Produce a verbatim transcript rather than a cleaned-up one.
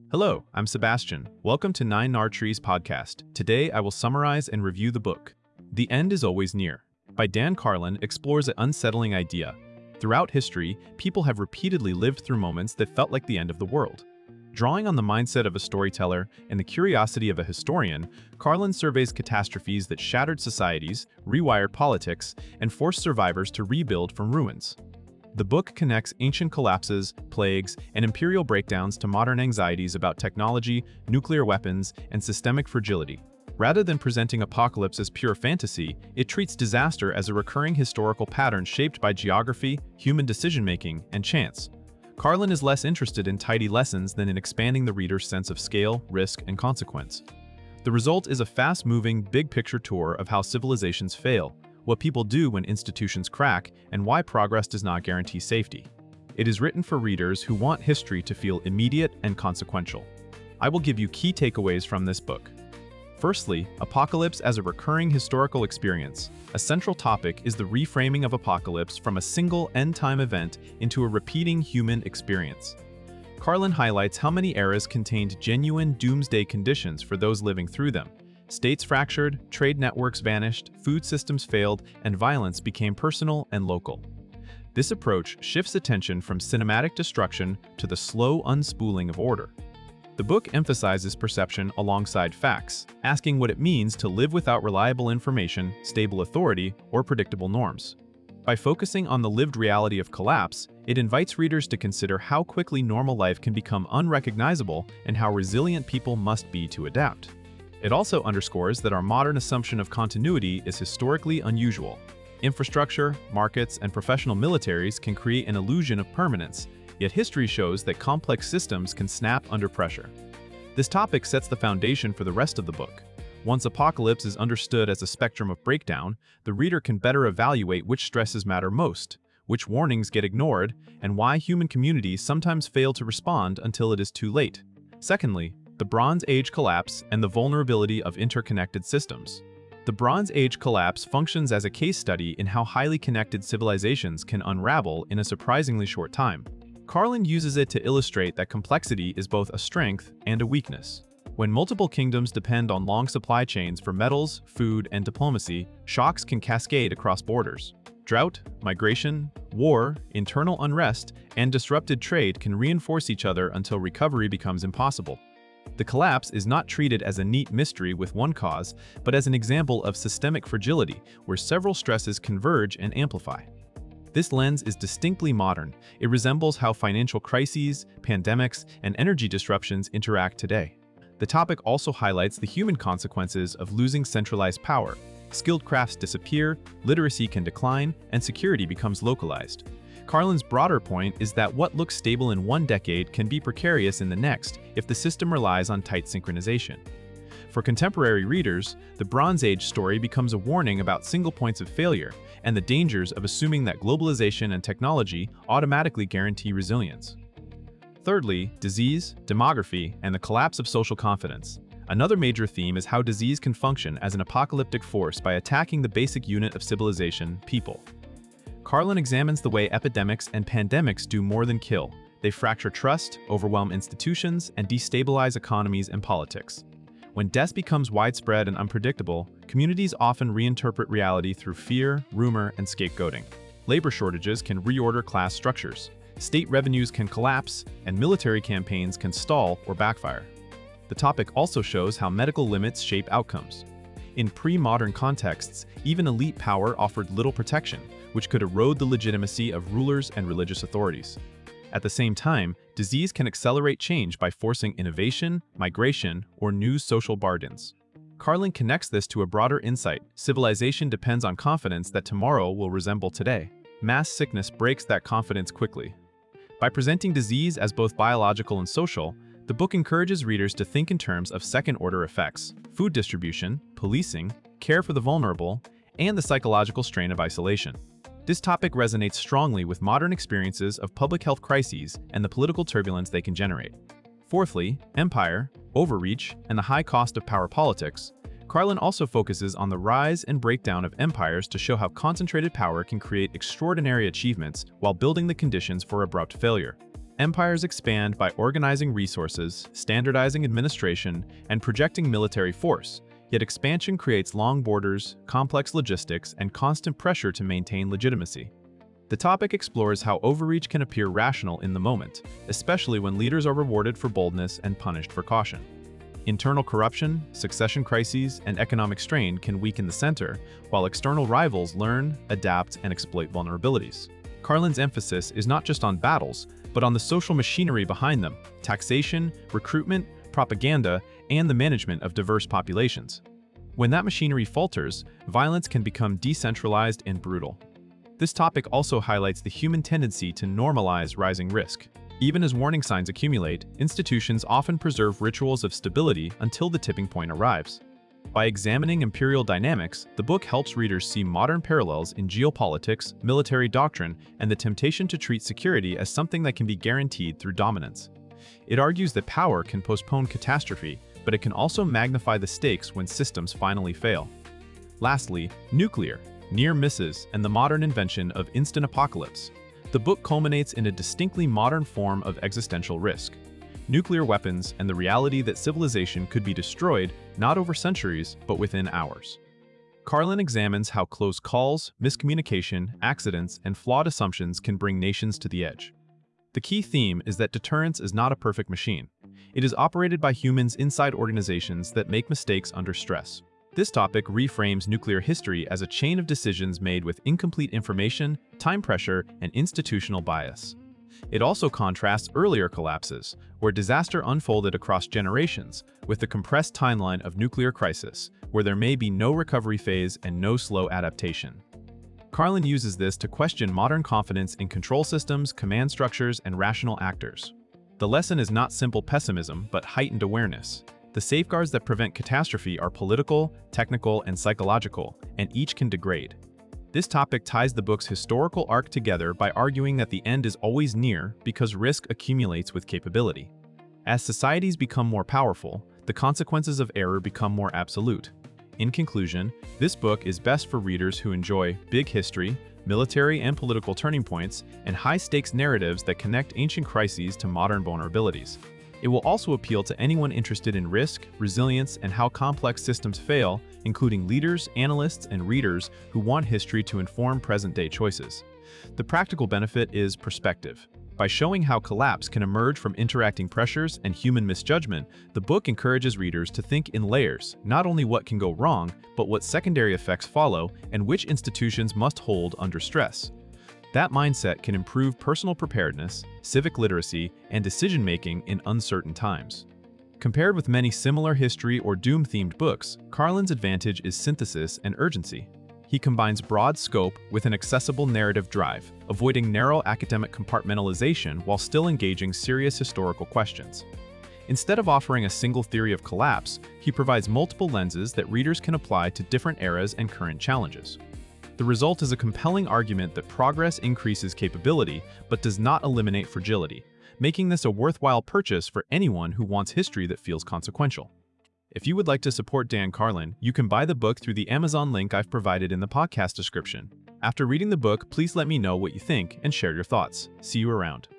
Hello, I'm Sebastian. Welcome to Nine Nar Trees podcast. Today I will summarize and review the book, The End is Always Near, by Dan Carlin explores an unsettling idea. Throughout history, people have repeatedly lived through moments that felt like the end of the world. Drawing on the mindset of a storyteller and the curiosity of a historian, Carlin surveys catastrophes that shattered societies, rewired politics, and forced survivors to rebuild from ruins. The book connects ancient collapses, plagues, and imperial breakdowns to modern anxieties about technology, nuclear weapons, and systemic fragility. Rather than presenting apocalypse as pure fantasy, it treats disaster as a recurring historical pattern shaped by geography, human decision-making, and chance. Carlin is less interested in tidy lessons than in expanding the reader's sense of scale, risk, and consequence. The result is a fast-moving, big-picture tour of how civilizations fail, what people do when institutions crack, and why progress does not guarantee safety. It is written for readers who want history to feel immediate and consequential. I will give you key takeaways from this book. Firstly, apocalypse as a recurring historical experience. A central topic is the reframing of apocalypse from a single end-time event into a repeating human experience. Carlin highlights how many eras contained genuine doomsday conditions for those living through them. States fractured, trade networks vanished, food systems failed, and violence became personal and local. This approach shifts attention from cinematic destruction to the slow unspooling of order. The book emphasizes perception alongside facts, asking what it means to live without reliable information, stable authority, or predictable norms. By focusing on the lived reality of collapse, it invites readers to consider how quickly normal life can become unrecognizable and how resilient people must be to adapt. It also underscores that our modern assumption of continuity is historically unusual. Infrastructure, markets, and professional militaries can create an illusion of permanence, yet history shows that complex systems can snap under pressure. This topic sets the foundation for the rest of the book. Once apocalypse is understood as a spectrum of breakdown, the reader can better evaluate which stresses matter most, which warnings get ignored, and why human communities sometimes fail to respond until it is too late. Secondly, the Bronze Age collapse and the vulnerability of interconnected systems. The Bronze Age collapse functions as a case study in how highly connected civilizations can unravel in a surprisingly short time. Carlin uses it to illustrate that complexity is both a strength and a weakness. When multiple kingdoms depend on long supply chains for metals, food, and diplomacy, shocks can cascade across borders. Drought, migration, war, internal unrest, and disrupted trade can reinforce each other until recovery becomes impossible. The collapse is not treated as a neat mystery with one cause, but as an example of systemic fragility where several stresses converge and amplify. This lens is distinctly modern. It resembles how financial crises, pandemics, and energy disruptions interact today. The topic also highlights the human consequences of losing centralized power. Skilled crafts disappear, literacy can decline, and security becomes localized. Carlin's broader point is that what looks stable in one decade can be precarious in the next if the system relies on tight synchronization. For contemporary readers, the Bronze Age story becomes a warning about single points of failure and the dangers of assuming that globalization and technology automatically guarantee resilience. Thirdly, disease, demography, and the collapse of social confidence. Another major theme is how disease can function as an apocalyptic force by attacking the basic unit of civilization, people. Carlin examines the way epidemics and pandemics do more than kill. They fracture trust, overwhelm institutions, and destabilize economies and politics. When death becomes widespread and unpredictable, communities often reinterpret reality through fear, rumor, and scapegoating. Labor shortages can reorder class structures. State revenues can collapse, and military campaigns can stall or backfire. The topic also shows how medical limits shape outcomes. In pre-modern contexts, even elite power offered little protection, which could erode the legitimacy of rulers and religious authorities. At the same time, disease can accelerate change by forcing innovation, migration, or new social bargains. Carlin connects this to a broader insight: civilization depends on confidence that tomorrow will resemble today. Mass sickness breaks that confidence quickly. By presenting disease as both biological and social, the book encourages readers to think in terms of second-order effects: food distribution, policing, care for the vulnerable, and the psychological strain of isolation. This topic resonates strongly with modern experiences of public health crises and the political turbulence they can generate. Fourthly, empire, overreach, and the high cost of power politics. Carlin also focuses on the rise and breakdown of empires to show how concentrated power can create extraordinary achievements while building the conditions for abrupt failure. Empires expand by organizing resources, standardizing administration, and projecting military force, yet expansion creates long borders, complex logistics, and constant pressure to maintain legitimacy. The topic explores how overreach can appear rational in the moment, especially when leaders are rewarded for boldness and punished for caution. Internal corruption, succession crises, and economic strain can weaken the center, while external rivals learn, adapt, and exploit vulnerabilities. Carlin's emphasis is not just on battles, but on the social machinery behind them: taxation, recruitment, propaganda, and the management of diverse populations. When that machinery falters, violence can become decentralized and brutal. This topic also highlights the human tendency to normalize rising risk. Even as warning signs accumulate, institutions often preserve rituals of stability until the tipping point arrives. By examining imperial dynamics, the book helps readers see modern parallels in geopolitics, military doctrine, and the temptation to treat security as something that can be guaranteed through dominance. It argues that power can postpone catastrophe, but it can also magnify the stakes when systems finally fail. Lastly, nuclear, near misses, and the modern invention of instant apocalypse. The book culminates in a distinctly modern form of existential risk: nuclear weapons and the reality that civilization could be destroyed not over centuries, but within hours. Carlin examines how close calls, miscommunication, accidents, and flawed assumptions can bring nations to the edge. The key theme is that deterrence is not a perfect machine. It is operated by humans inside organizations that make mistakes under stress. This topic reframes nuclear history as a chain of decisions made with incomplete information, time pressure, and institutional bias. It also contrasts earlier collapses, where disaster unfolded across generations, with the compressed timeline of nuclear crisis, where there may be no recovery phase and no slow adaptation. Carlin uses this to question modern confidence in control systems, command structures, and rational actors. The lesson is not simple pessimism, but heightened awareness. The safeguards that prevent catastrophe are political, technical, and psychological, and each can degrade. This topic ties the book's historical arc together by arguing that the end is always near because risk accumulates with capability. As societies become more powerful, the consequences of error become more absolute. In conclusion, this book is best for readers who enjoy big history, military and political turning points, and high-stakes narratives that connect ancient crises to modern vulnerabilities. It will also appeal to anyone interested in risk, resilience, and how complex systems fail, including leaders, analysts, and readers who want history to inform present-day choices. The practical benefit is perspective. By showing how collapse can emerge from interacting pressures and human misjudgment, the book encourages readers to think in layers, not only what can go wrong, but what secondary effects follow and which institutions must hold under stress. That mindset can improve personal preparedness, civic literacy, and decision-making in uncertain times. Compared with many similar history or doom-themed books, Carlin's advantage is synthesis and urgency. He combines broad scope with an accessible narrative drive, avoiding narrow academic compartmentalization while still engaging serious historical questions. Instead of offering a single theory of collapse, he provides multiple lenses that readers can apply to different eras and current challenges. The result is a compelling argument that progress increases capability but does not eliminate fragility, making this a worthwhile purchase for anyone who wants history that feels consequential. If you would like to support Dan Carlin, you can buy the book through the Amazon link I've provided in the podcast description. After reading the book, please let me know what you think and share your thoughts. See you around.